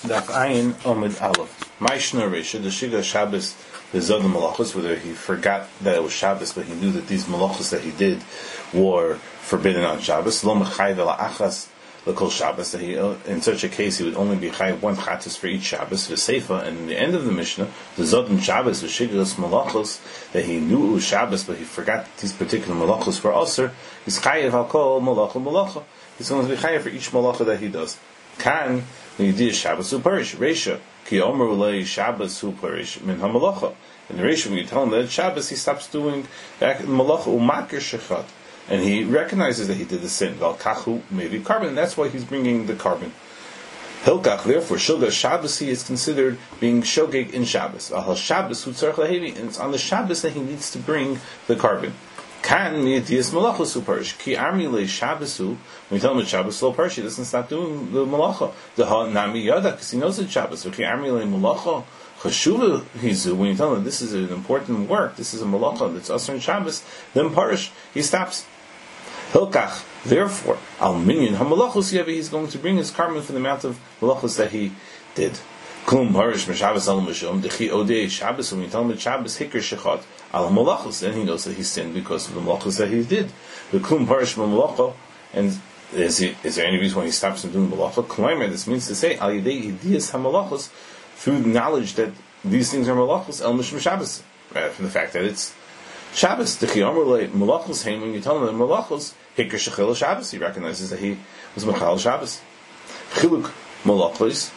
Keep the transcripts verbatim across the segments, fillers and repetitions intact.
Daf Ayin Omid Aleph. Maishna Risha, the Shiga Shabbos, the Zodim Malachos, whether he forgot that it was Shabbos, but he knew that these Malachos that he did were forbidden on Shabbos. Lo Mechai Vela Achas L'Kol Shabbos. That he, in such a case, he would only be Chai one Chatzis for each Shabbos. V'Seifa, and in the end of the Mishnah, the Zodim Shabbos, the Shigas Malachos, that he knew it was Shabbos, but he forgot that these particular Malachos were Osir. He's Chayev Al Kol Malacha Malacha. He's going to be Chayev for each Malacha that he does. Kan when you do Shabbos who perish Reisha ki omer ulei Shabbos who perish min hamalacha. In the Reisha, when you tell him that it's Shabbos, he stops doing back malacha umakir shechat, and he recognizes that he did the sin. Val kachu maybe carbon, and that's why he's bringing the carbon. Hilkach, therefore, shulga Shabbos he is considered being shogeg in Shabbos. Al Shabbos hu tzarich lahevi, and it's on the Shabbos that he needs to bring the carbon. Kan miyadiyas malachos hu perish ki armi le Shabbos hu. When you tell him it's Shabbos, lo perish, he doesn't stop doing the malacha. The ha nami yada, because he knows it's Shabbos. So ki armi le malacha chashuva hizu. When you tell him this is an important work, this is a malacha that's asr in Shabbos, then perish, he stops. Hilkach, therefore, al minyan hamalachos yavi, he's going to bring his carbon for the amount of malachos that he did. Klum perish m'Shabbos al mishum dechi odei Shabbos. When you tell him it's Shabbos, hikr shechat al malachos, then he knows that he sinned because of the malachos that he did. The klum perish m'malacha, and is, he, is there any reason why he stops from doing malacha? Klaimer, this means to say al yedei idiyas hamalachos, through knowledge that these things are malachos el mishum Shabbos, rather from the fact that it's Shabbos. Dechi amar le malachos heim, when you tell him that malachos hikr shechel Shabbos, he recognizes that he was mechal Shabbos. Chiluk malachos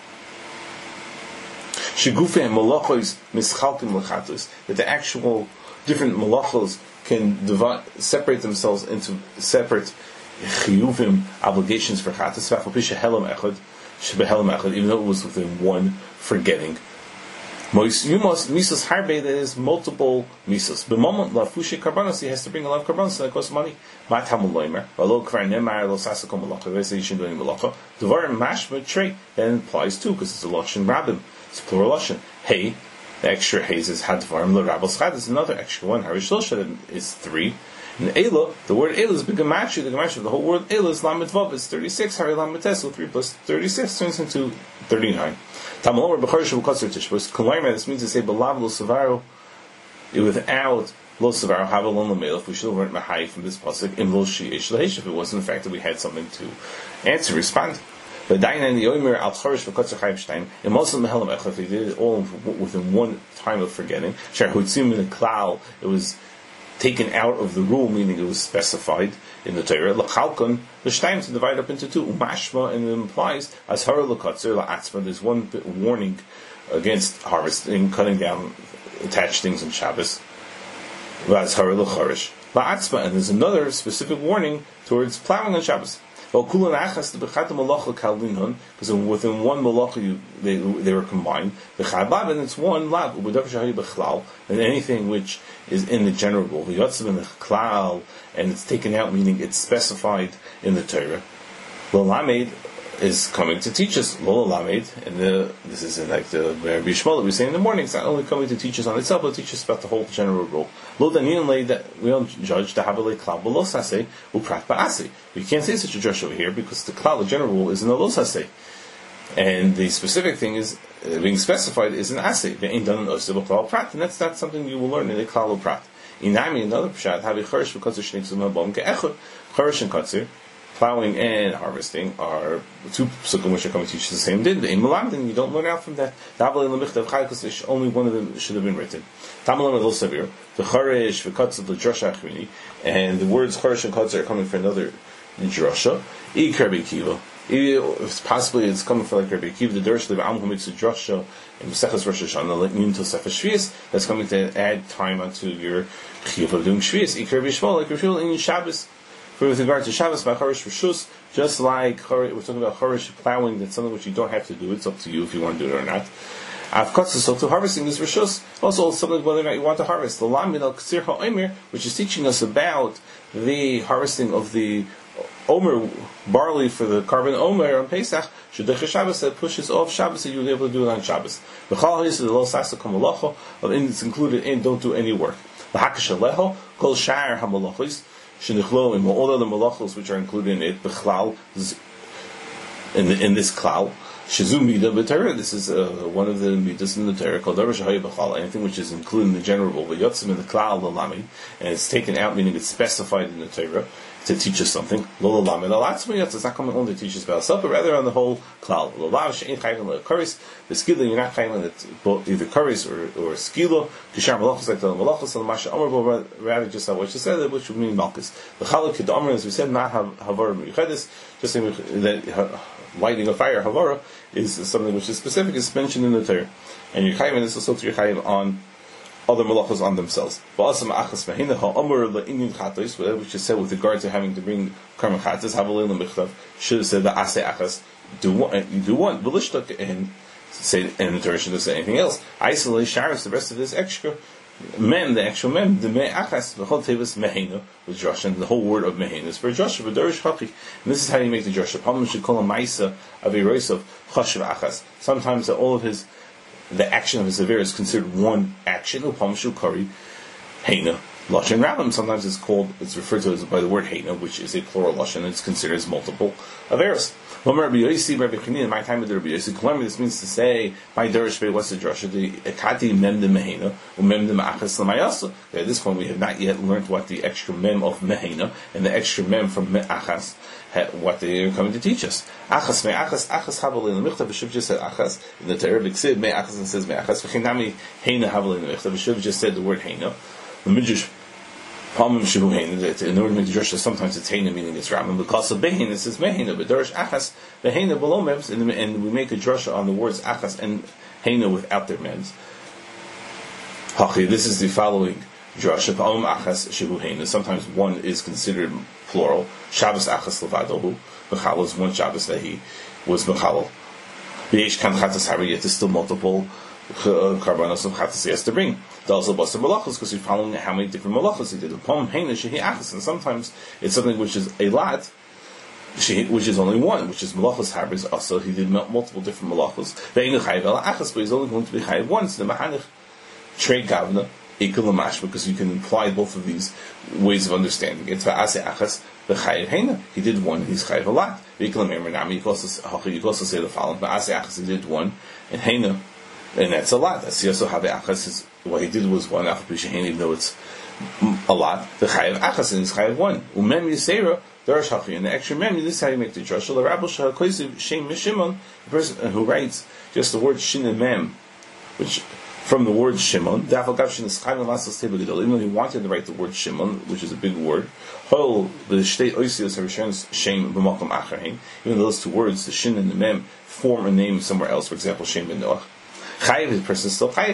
shigufei malachos mischalkim lechatos, that the actual different malachos can divide, separate themselves into separate chiyuvim, obligations for chatos, v'afal pi shehelam echad shebehelam echad, even though it was within one forgetting. You must misos harbe, that is multiple misos. B'momont lafushi karbanos, he has to bring a lot of karbanos, and that costs money. Mat hamuloimer v'alo kvar nemar lo sasakom malacha. They say you shouldn't do any malacha. Devar mashma trei, then applies too, because it's a lashon rabbim. It's a plural lashon. Hey, the extra hays is hadvarim l'rabos chad. Is another extra one. Harish losha is three. And Ela, the word Ela is b'gamashi. The gamashi of the whole word Ela is lamed vav. It's thirty-six. Hari lamed tes. So three plus thirty-six turns into thirty-nine. Tamalom b'charish v'katzer tishbos. K'laymer, this means to say b'lav lo savaro, without lo savaro havalon l'melech. We should have learned mahai from this pasuk in lo sheyesh laheshiv. If it wasn't the fact that we had something to answer, respond. But Daina in the Omer al charish v'katzer chayim shtayim. In Muslim mehelam echad, he did it all within one time of forgetting. Shar hutzim in the klal, it was taken out of the rule, meaning it was specified in the Torah. L'chalkon l'shtayim, to divide up into two. Umashma, and it implies as hara l'katzer la'atzma. There's one warning against harvesting, cutting down attached things on Shabbos. As hara l'charish la'atzma, and there's another specific warning towards plowing on Shabbos. Because within one malacha you, they, they were combined. The chad and it's one lab. And anything which is in the general rule, and it's taken out, meaning it's specified in the Torah. L'lamed is coming to teach us. L'lamed, and the, this is in like the Rabbi Shmuel that we say in the morning. It's not only coming to teach us on itself, but teach us about the whole general rule. Lo daniel lay that we don't judge the habalei klal below saseh uprat ba'aseh. We can't say such a drush over here because the klal, the general rule, is in the lo saseh, and the specific thing is uh, being specified is an aseh. They ain't done an oseh b'klal prat, and that's not something you will learn in the klal prat. Inami, another pshat, have a charish v'katzer shneik zumah bom ke'echad. Charish and katzer, plowing and harvesting, are two psukim which are coming to teach the same din. In Malamdin, you don't learn out from that. Only one of them should have been written. Tamalam el Savir, the Charish, the Katz of the Drasha Achrini, and the words Charish and Katz are coming from another Drasha. E Rabbi Kiva. Possibly it's coming from like Rabbi Kiva, the Dersh, the Am Humitz Drasha, and Mesechus Rosh Hashanah, like Nim to Sefer Shvius. That's coming to add time onto your Chiv of doing Shvius. E Rabbi Shmuel, like Rabbi Shmuel in Shabbos. With regard to Shabbos, by Charish Rishus, just like we're talking about Charish plowing, that's something which you don't have to do. It's up to you if you want to do it or not. Avkatz, so to harvesting is Rishus, also something whether or not you want to harvest. The Lamed al Ksir HaOmer, which is teaching us about the harvesting of the Omer barley for the carbon Omer on Pesach, Shudech Shabbos, that pushes off Shabbos, and you'll be able to do it on Shabbos. The Chal is the Lo Sasa Kamalacha, it's included in don't do any work. The Hakash Aleho, Kol Sha'ar HaMalachos, Shenichlo, and all other malachos which are included in it, b'chlal, in, in this klal, Shizu Mida b'Torah. This is uh, one of the midas in the Torah called Darash Hayah B'Chala. Anything which is included in the general, but Yotzim in the Klal Lalami, and it's taken out, meaning it's specified in the Torah to teach us something. Lo Lalami Lalatzmi Yotz. It's not coming only to teach us about itself, but rather on the whole Klal. Lalav She'ein Chayvin LeKaris. The Skila you're not Chayvin it either Karis or or Skila. Kishar Malachos like the Malachos and Masha Amar, rather just how what you said, which would mean Malchus. The Chalak Kedamar, as we said, not Havar Miyuchedis. Just saying that lighting a fire, Havara, is something which is specific, is mentioned in the Torah. And Yechayim is also to Yechayim on other malachas on themselves. Which is said with regard to having to bring karma chatas, Havalin Michtav, should have said the Ase Achas, do one, you do one, Velishtak, and say, and the Torah should have said anything else. Isolate Sharis, the rest of this extra. Mem, the actual mem, the me achas, the whole tevis mehena, with Josh, and the whole word of mehena is for Joshua, but Dorish Hachi. And this is how you make the Joshua. Palman should call a maisa of a race of chashav achas. Sometimes all of his, the action of his aver is considered one action. Palman should kari hena lashon rabim. Sometimes it's called, it's referred to as by the word hena, which is a plural lashon, and it's considered as multiple averos. My time with the Rabbi Yossi, this means to say, my Derish what's the drasha? The Ekati mem de mehena, or mem de ma'achas l'mayasa. At this point, we have not yet learned what the extra mem of mehena and the extra mem from me'achas, what they are coming to teach us. Achas me'achas, achas havalin l'michtav, B'shuv just said achas, in the Torah, B'ksiv me'achas and says me'achas, v'chinami heina havalin l'michtav, B'shuv just said the word heina. The Midrash, Palmim Shibu Heina, in order to make the Joshua, sometimes it's Heina, meaning it's Raman. Because of Behin, it says Mehina, but Dorish Achas, the Heina below Mems, and we make a Joshua on the words Achas and Heina without their Mems. Hachi, this is the following Joshua. Palmim Achas Shibu Heina. Sometimes one is considered plural. Shabbos Achas Levadohu. Mechal is one Shabbos that he was Mechal. V'yesh Kan Chatas Hariyat is still multiple Karbanos of Chatas he has to bring. Also, Basar Malachos, because you're following how many different malachos he did. And sometimes it's something which is a lot, which is only one, which is malachos harbors. Also, he did multiple different malachos. But he's only going to be chayiv once. The machanich trade gavna equal lamash, because you can imply both of these ways of understanding it. Achas the chayiv heina. He did one. He's chayiv a lot. You can also you can also say the following. Achas he did one, and heina. And that's a lot. That's also how the achas is. What he did was one. Even though it's a lot, the chayav achas and is chayav one. Umem yisera darash hachi, and the extra mem. This is how you make the drasha. The rabbi shah koisiv shem mishimon, the person who writes just the word shin and mem, which from the word shimon. Dafal gav shin is chayav lasas teba gedol. Even though he wanted to write the word shimon, which is a big word, hol the shtei oisios harishonos shem b'makom acharein. Even though those two words, the shin and the mem, form a name somewhere else. For example, shem ben Noach. Chayiv, the person is still chayiv.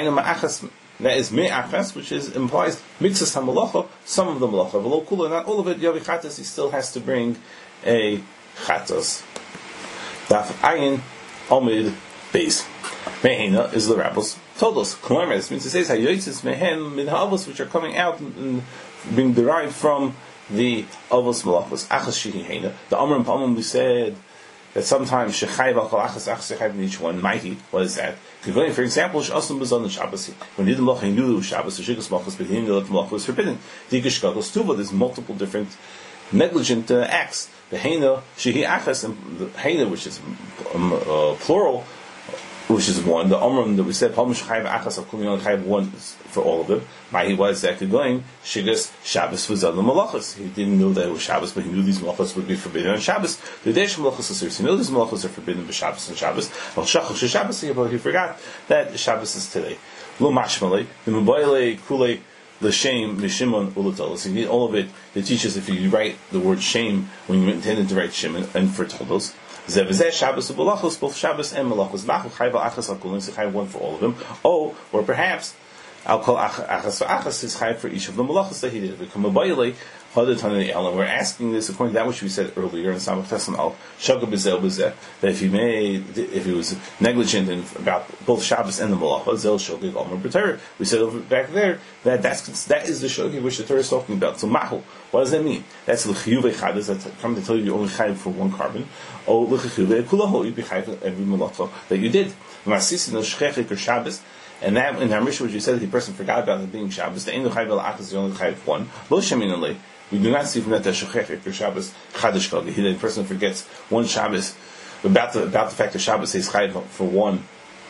That is me'achas, which is implies mitzvahs hamalacha, some of the malacha, v'lo kula, not all of it. Yavi chatas, he still has to bring a chatas. Daf ayin omid beis. Mehena is the rabbis told us. Kumarma, this means to say hayotzis mehen min ha'avos, which are coming out and being derived from the avos malachos. Achas shehi hena. The amram pa'amam we said that sometimes shechayv al kol achas achas shechayv in each one. Mighty, what is that? For example, Sh'asum was on the Shabbos. When he did Malach, he knew it was Shabbos, the Shigas Malachos, but he didn't know that Malach was forbidden. The Gishkagos too, but there's multiple different negligent uh, acts. The Heina, Shehi Achas, and the Heina, which is um, uh, plural, which is one. The Omram that we said, Palm Shechayv Achas, of Kuli only Chayv one for all of them. Mahi was exactly going, Shigas Shabbos was on the Malachos. He didn't know that it was Shabbos, but he knew these Malachos would be forbidden on Shabbos. The Desh Malachos is he knew these Malachos are forbidden by Shabbos and Shabbos. Well, Shachach Shabbos, but he forgot that Shabbos is today. Lo Mashmalei, the Mubayle Kule, the shame, Mishimon Ulatolos. You need all of it that teaches if you write the word shame when you intended to write Shimon and for Tolos. Zevazeh Shabbos u'Balachos, both Shabbos and Malachos. Machul Chayv Achas al Kulin, so Chayv one for all of them. Oh, or perhaps I'll call Achas Achas is Chayv for each of the Malachos that he did. Become a Bailei. We're asking this according to that which we said earlier in Samach Tesson Al Shagah B'Zel B'Zeh, that if he made, if he was negligent in about both Shabbos and the Malacha, Zel Shogeg Omer B'Torah. We said over back there that that's that is the Shogeg which the Torah is talking about. So Mahul, what does that mean? That's l'chiyuvei chadas. That's come to tell you you only chayiv for one carbon. Or l'chiyuvei kulaho, you be chayiv for every malacha that you did. Masisin no shchechik or Shabbos. And that in our mission, which you said that the person forgot about it being Shabbos, the Einu Chayv Al-Achas, the only Chayv one. Lo Sheminalei. We do not see from that that Shechech or Shabbos Chadash Kagi. The person forgets one Shabbos about the about the fact that Shabbos says chayiv for one,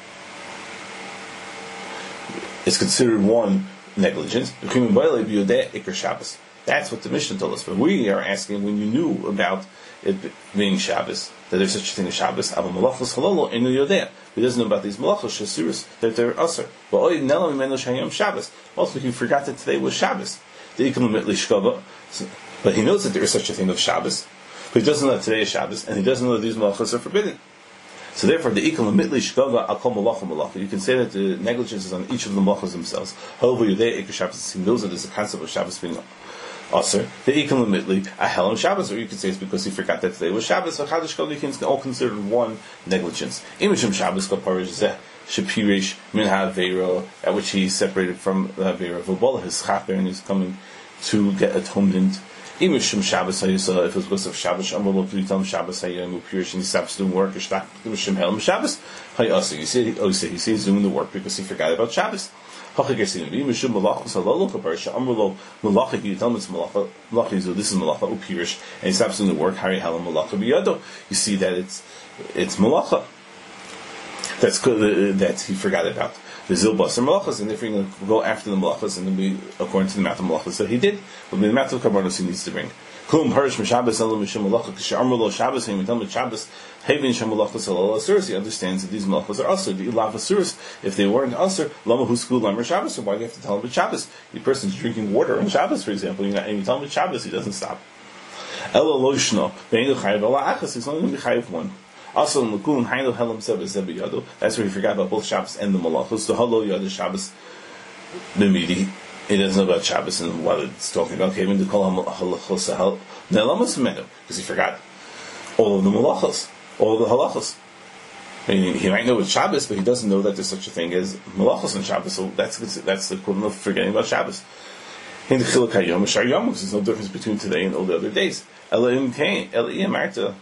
it's considered one negligence. That's what the Mishnah told us. But we are asking, when you knew about it being Shabbos, that there's such a thing as Shabbos, aber malachos halolo inu yodeh. He doesn't know about these malachos shasuris that they're usher. But oy nelam imenu shayom Shabbos. Also, he forgot that today was Shabbos. The ikum mitli shkava. But he knows that there is such a thing of Shabbos. But he doesn't know that today is Shabbos, and he doesn't know that these malachos are forbidden. So therefore, the ikum mitli shkava akol malacha malacha. You can say that the negligence is on each of the malachos themselves. However, yodeh ikar Shabbos. He knows that there's a concept of Shabbos being Aser, the Ikan Limitli, a Helam Shabbos, or you could say it's because he forgot that today was Shabbos, or Chadash Kol is all considered one negligence. Imishim Shabbos Kaparish Zeh, Shapirish, Minha Vero, at which he separated from the Vero Vobola, his Chaper, and he's coming to get atonement. Imishim Shabbos Hayusah, if it was because of Shabbos, Amrolo Pritam Shabbos Hayam, Pirish, and he stops doing work, Ishtak, Imishim Helam Shabbos, Hayasa, you see, oh, you see, he's doing the work because he forgot about Shabbos. This is malacha, upirish, and he stops doing the work. Hari halam malacha biyado. You see that it's it's malacha. That's good. Uh, that he forgot about the zilbas and malachas, and if we're going to go after the malachas, and then we, according to the amount of malachas that he did, but the amount of karbanos he needs to bring. Kum harish m'shabbos elam mishum malacha k'she'amr lo Shabbos him and Shabbos having shem malachas alal asuros. He understands that these malachas are asur. The ilav asuros. If they weren't asur, lama husku lamer Shabbos. So why do you have to tell him about Shabbos? The person's drinking water on Shabbos, for example. You know, and you tell him about Shabbos, he doesn't stop. Ela lo shno ve'enu chayiv ala achas. He's only going to be chayiv one. Also, in Lukum Hainu Helam Sebez Yado. That's where he forgot about both Shabbos and the malachos. The halo yad Shabbos the midi. He doesn't know about Shabbos and what it's talking about. Okay, when call him halachos hal ne'lamas menu because he forgot all of the malachos, all of the halachos. I mean, he might know it's Shabbos, but he doesn't know that there's such a thing as malachos on Shabbos. So that's that's the equivalent of forgetting about Shabbos. In the chiluk hayom shar yom, there's no difference between today and all the other days. Elohim kain Elohim marta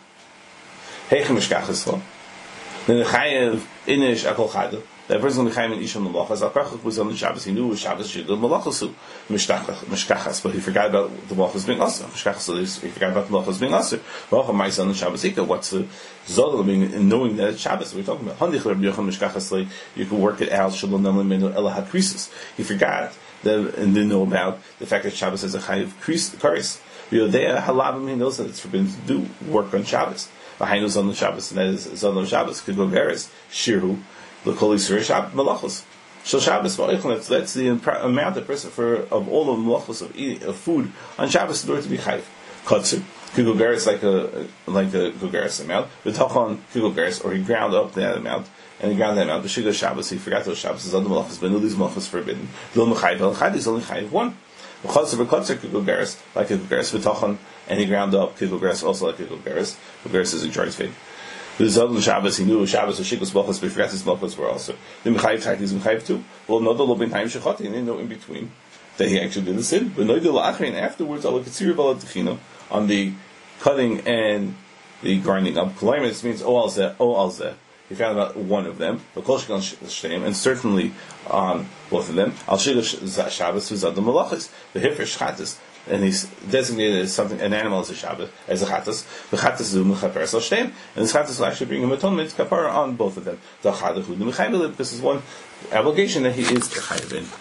heichem mishkachas. Then the chayev inish akol chada. That person going to be chayim in Isham Malachas. Al-Karchuk was on the Shabbos. He knew it was Shabbos. She did Malachasu. Mishkachas. But he forgot about the Malachas being Asa. Mishkachas, he forgot about the Malachas being Asa. Malachas might on the Shabbos Ika. What's the Zodel being, knowing that it's Shabbos? We're talking about Handich Rabbi Yochanan Mishkachas. You can work it out. Shalom Nalam Menu Ela HaKrisis. He forgot that, and didn't know about the fact that Shabbos has a chayiv Karis. Yodea Halabim, he knows that it's forbidden to do work on Shabbos. V'hainus on the Shabbos, and that is Zodel Shabbos. Could go Garis. Shirhu. The Kol Yisrael Shabbos Malachos. Shel Shabbos Va'oichlon. That's the amount the person for of all of malachos of eating of food on Shabbos in order to be chayiv. Kotzer Kugogaris like a like a Gogaris amount. V'tachon Kugogaris, or he ground up that amount and he ground that amount. B'shiga Shabbos, he forgot those Shabbos. His other malachos, but no, these malachos forbidden. Lo mechayiv el chad. He's only chayiv one. V'chotzer v'kotzer Kugogaris like a Gogaris. V'tachon, and he ground up Kugogaris also like a Gogaris. Gogaris is a dried fig. The Zodel Shabbos, he knew Shabbos or Shikos Malchus, but he forgot his Malchus were also. The Mechayiv Tait is Mechayiv too. Well, no, the Lobin Haim Shechati, and they know in between that he actually did the sin. But no, the La'achrin afterwards, I'll look at Siri Balatachino on the cutting and the grinding up. Kalaim, means O al Zeh, O al Zeh. He found about one of them, the Kol Shekon Shteim, and certainly on both of them. Al Shikos Shabbos, who's Adam Malachis, the Hifresh Chatis. And he's designated as something, an animal as a Shabbat, as a chatas. The chatas is u'mechaper so shteim, and this chatas will actually bring him atonement kapara on both of them. The chadachu the mechayim, because it's one obligation that he is chayiv in.